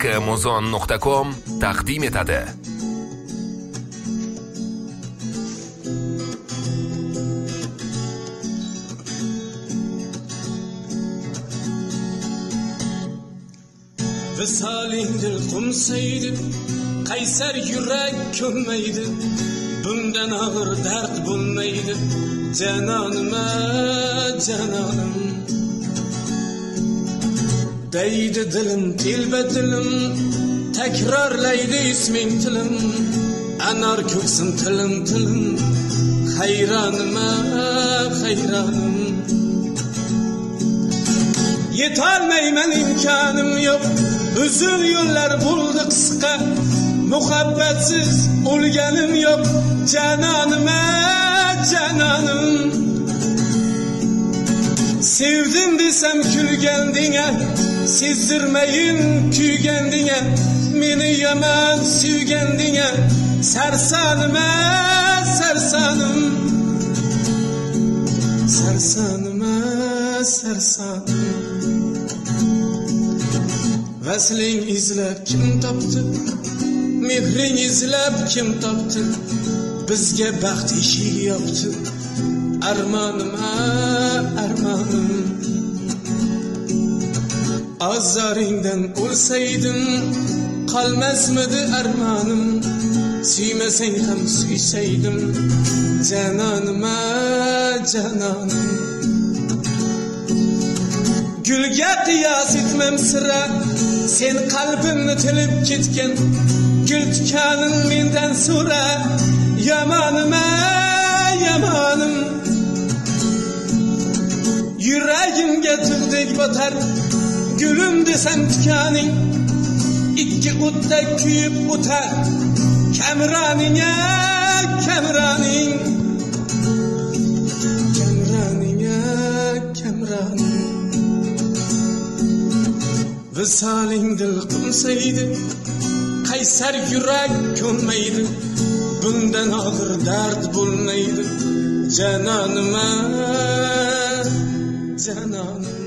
kmuzon.com taqdim etadi. Visaling dil qumsaydi, qaysar yurak ko'nmaydi, bundan og'ir dard bo'lmaydi, janonim, janonim. Deydi dilim, telba dilim, takrorlaydi isming tilim, anar ko'ksim tilim, tilim, hayronim, hayronim. Yetolmayman, imkonim yo'q, uzun yo'llar bo'ldi qisqa, muhabbatsiz o'lganim yo'q, janonim, janonim. Sevdim desam kulgandinga, sezdirmayin kuygandinga, meni yomon suygandinga, sarsonim, sarsonim, sarsonim, sarsonim. Vasling izlab kim topdi, mehring izlab kim topdi, bizga baxt eshigi yopdi, armonim, armonim. Azaringdan o'lsaydim, qolmasmidi armonim, suymasang ham suysaydim, janonim, janonim. Gulga qiyos etmam sira, sen qalbimni tilib ketgan, gul tikanin mendan so'ra, yomonim, yomonim. Yuragimga tug'dek botar, gulim desam tikaning, ikki o'tda kuyib o'tar, kamroning, kamroning, kamroning, kamroning. Visaling dil qumsaydi, qaysar yurak ko'nmaydi, bundan og'ir dard bo'lmaydi, janonim, janonim.